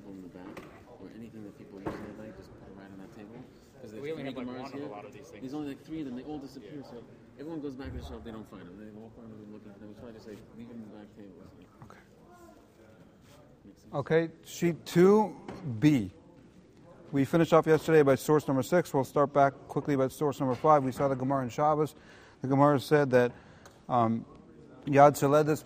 table in the back, or anything that people use at night, just put it right on that table. Because We only have like Gemaras one here. of a lot of these things. There's only like 3 of them. They all disappear. So everyone goes back to the shelf. They don't find them. They walk around and looking for them. We try to say leave them in the back table. Okay, sheet 2B. We finished off yesterday by source number 6. We'll start back quickly by source number 5. We saw the Gemara in Shabbos. The Gemara said that Yad Shaledis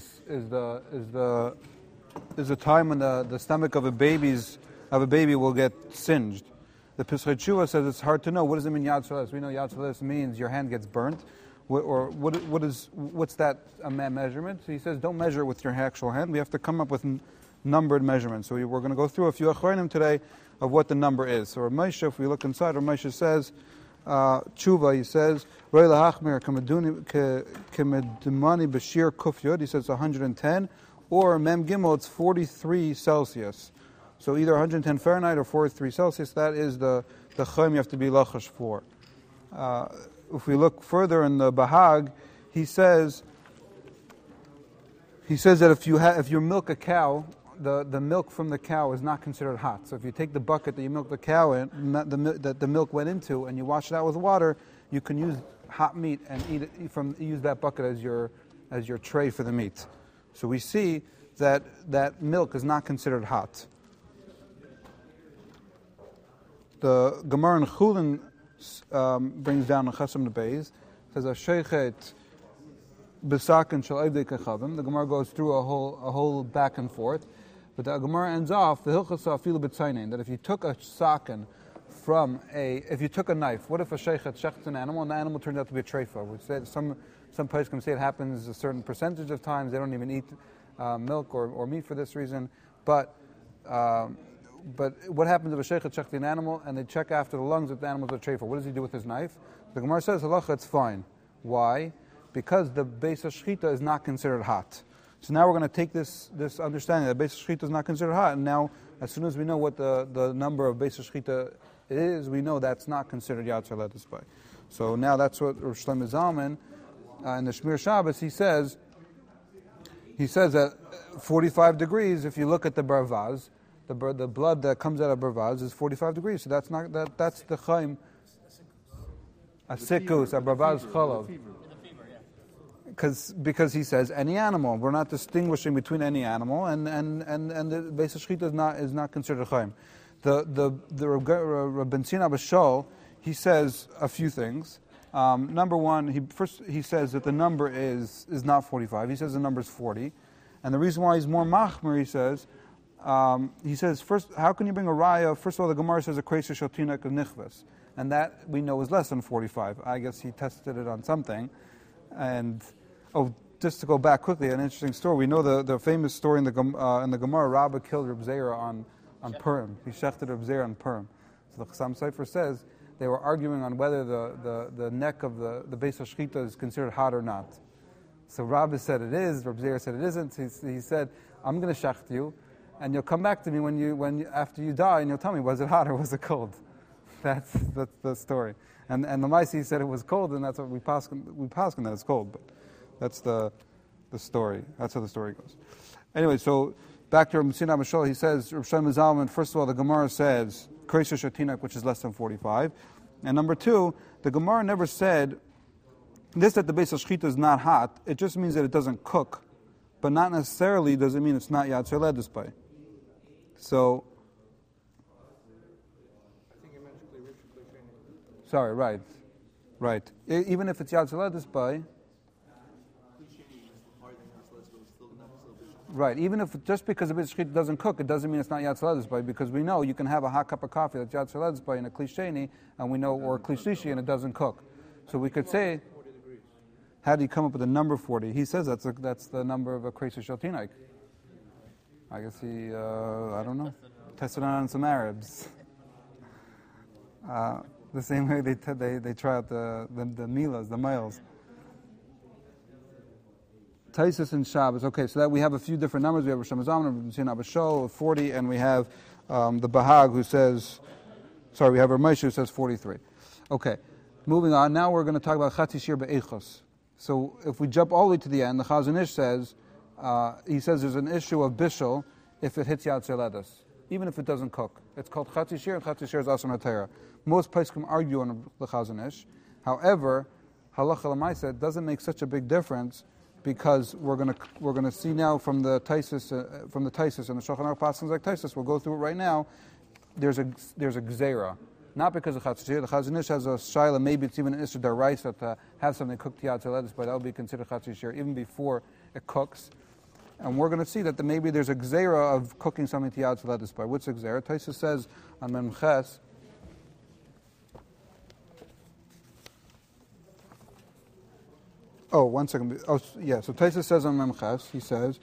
is the time when the stomach of a baby will get singed. The Pesach Tshuva says it's hard to know. What does it mean Yad Shaledis? We know Yad Shaledis means your hand gets burnt. What's that measurement? So he says don't measure it with your actual hand. We have to come up with numbered measurements. So we're going to go through a few achronim today of what the number is. So Rav Moshe, if we look inside, Rav Moshe says, Tshuva, he says, Roi lahachmir kemedumani b'shir kuf yod, he says 110, or Mem Gimel, it's 43 Celsius. So either 110 Fahrenheit or 43 Celsius, that is the chayim you have to be lachash for. If we look further in the Bahag, he says that if you milk a cow, the milk from the cow is not considered hot. So if you take the bucket that you milk the cow in, that the milk went into, and you wash it out with water, you can use hot meat and use that bucket as your tray for the meat. So we see that milk is not considered hot. The Gemara in Chulin brings down a Chasam Nebeis, says Sheichet B'sakin shel Evdei Kechavim. The Gemara goes through a whole back and forth. But the Gemara ends off the Hilchasa Afilu B'Tzayin, that if you took a sakin if you took a knife, what if a shechts an animal and the animal turns out to be a treifa? Which some places can say it happens a certain percentage of times. They don't even eat milk or meat for this reason. But what happens if a sheichet shechts an animal and they check after the lungs if the animal's a treifa? What does he do with his knife? The Gemara says halacha it's fine. Why? Because the Beis HaShchita is not considered hot. So now we're going to take this understanding that Beis HaShchita is not considered hot, and now as soon as we know what the number of Beis HaShchita is, we know that's not considered Yad Shaledis by. So now that's what Rosh Shlomo Zalman in the Shmir Shabbos he says that 45 degrees, if you look at the barvaz, the blood that comes out of barvaz is 45 degrees. So that's the chaim. A sikus, a barvaz chalav. Because he says any animal. We're not distinguishing between any animal, and the Beis HaShchita is not considered chaim. The Rabban Tzina B'Shol, he says a few things. Number one, he says that the number is not 45. He says the number is 40, and the reason why he's more machmer, he says first, how can you bring a raya? First of all, the Gemara says a kreisha shotinak of nichvas, and that we know is less than 45. I guess he tested it on something, and just to go back quickly, an interesting story. We know the famous story in the Gemara. Rabbah killed Reb Zera on Purim. He shechted Reb Zera on Purim. So the Chassam Sofer says they were arguing on whether the neck of the Beis HaShchita is considered hot or not. So Rabbah said it is. Reb Zera said it isn't. He said, "I'm going to shecht you, and you'll come back to me when after you die, and you'll tell me was it hot or was it cold." That's the story. And the Maisi said it was cold, and that's what we paskin that it's cold, but that's the story. That's how the story goes. Anyway, so back to Rabban Tzina B'Shol, he says, Rav Shlomo Zalman, first of all, the Gemara says, Kreisha Shatinak, which is less than 45. And number two, the Gemara never said, that the Beis HaShchita is not hot, it just means that it doesn't cook, but not necessarily does it mean it's not Yad Shaledis by. So, sorry, right. Even if it's Yad Shaledis by, right, even if just because the Beis HaShchita doesn't cook, it doesn't mean it's not Yad Shaledis by, because we know you can have a hot cup of coffee that's Yad Shaledis by in a klisheni, and we know, or a klishlishi, and it doesn't cook. So we could say, how do you come up with the number 40? He says that's the number of a kreisha shaltinaik. I guess he, I don't know, tested on some Arabs. The same way they try out the milas, the males. Taisus and Shabbos. Okay, so that we have a few different numbers. We have Rosh Hashanah, Rabban Tzina B'Shol, 40, and we have the Bahag who says, we have Rav Moshe who says 43. Okay, moving on. Now we're going to talk about Chatzi Shir Be'echos. So if we jump all the way to the end, the Chazon Ish says, he says there's an issue of Bishul if it hits Yad Shaledis. even if it doesn't cook. It's called Chatzi Shir, and Chatzi Shir is Asr Natera. Most poskim argue on the Chazon Ish. However, Halacha L'maisa, it doesn't make such a big difference because we're gonna see now from the Taisus and the Shulchan Aruch Paschins like Taisus. We'll go through it right now. There's a gzeira, not because of Chatzi Shir. The Chazon Ish has a shaila. Maybe it's even an Isser Daraisa to have something cooked Yad Lettuce, but that would be considered Chatzi Shir even before it cooks. And we're going to see that maybe there's a gzeira of cooking something to Yad Lettuce by. What's a gzeira? Taisus says on Memches. Oh, 1 second. Oh, yeah. So Taisus says on Memches, he says,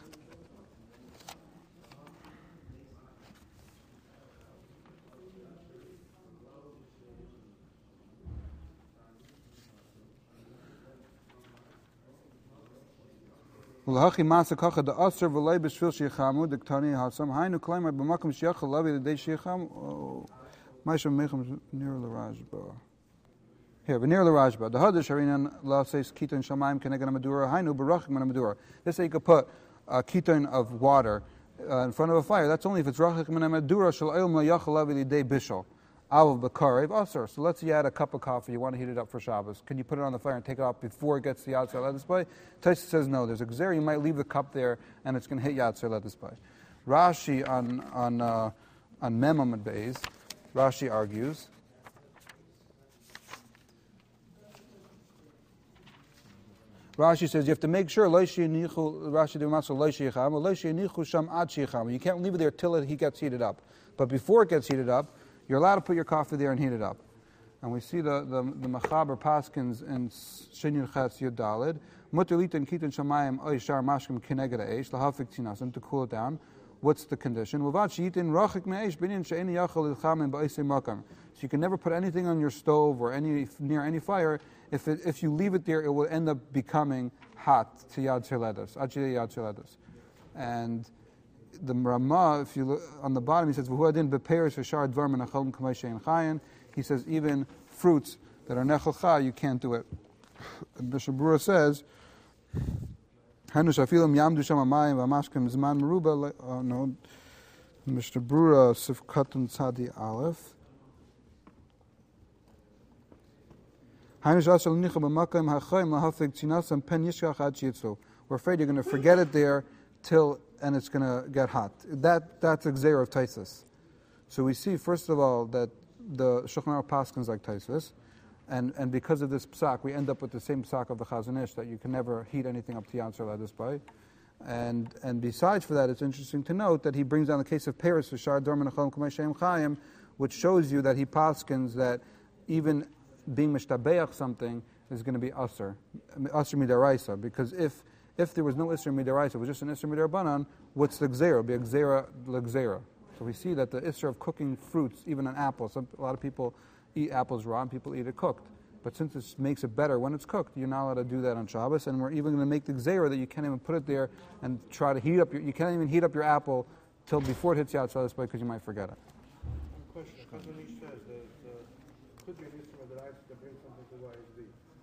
L'hachi masa kacha the aser v'lei b'shvil sheyichamu the ktani hasam hainu klaimer b'makom sheyachal lavi the day sheyacham ma'ishem mecham near l'rajba. Here, v'near l'rajba. The hadash harinan la says kiton shamayim kenegan madura hainu b'rachik min madura. This you could put a kiton of water in front of a fire. That's only if it's rachik min madura shel eil ma'yachal lavi the day bishul. Av b'karev aser. So let's say you add a cup of coffee, you want to heat it up for Shabbos. Can you put it on the fire and take it off before it gets to Yad Lettuce Bay? Taisus says no. There's a gzeira. You might leave the cup there and it's going to hit Yad Lettuce Bay. Rashi on Memam and Beis, Rashi argues. Rashi says you have to make sure Rashi you can't leave it there till he gets heated up. But before it gets heated up, you're allowed to put your coffee there and heat it up. And we see the Mechaber Paskins in Shinyan Chetz Yud Dalid, Mutter Litan Kitan Shamayim Oy Shar Mashkim Kineged Eish Lahafik Tinasim to cool it down. What's the condition? So you can never put anything on your stove or near any fire. If you leave it there, it will end up becoming hot to Yad Lettuce, Yad Lettuce. And the Ramah, if you look on the bottom, he says, he says, even fruits that are nechel you can't do it. And Mishnah Berurah says, Mishnah Berurah, Sifkatan Tzadi Aleph. We're afraid you're going to forget it there and it's going to get hot. That's a gzeira of Taisus. So we see, first of all, that the Shulchan Aruch Paskins like Taisus, and because of this psak, we end up with the same psak of the Chazon Ish, that you can never heat anything up to Yad Lettuce by. And besides for that, it's interesting to note that he brings down the case of Paris, which shows you that he paskins that even being mishtabeach something is going to be asr midaraisa, because if there was no isser midaraisa, it was just an isser midarabanan, what's the gzeira? Be a gzeira l'gzeira. So we see that the isser of cooking fruits, even an apple, a lot of people eat apples raw and people eat it cooked. But since it makes it better when it's cooked, you're not allowed to do that on Shabbos, and we're even going to make the gzeira that you can't even put it there and try to heat up you can't even heat up your apple till before it hits Yad Lettuce because you might forget it. One question, Chazon Ish says that could be an isser midaraisa to bring something to YSD.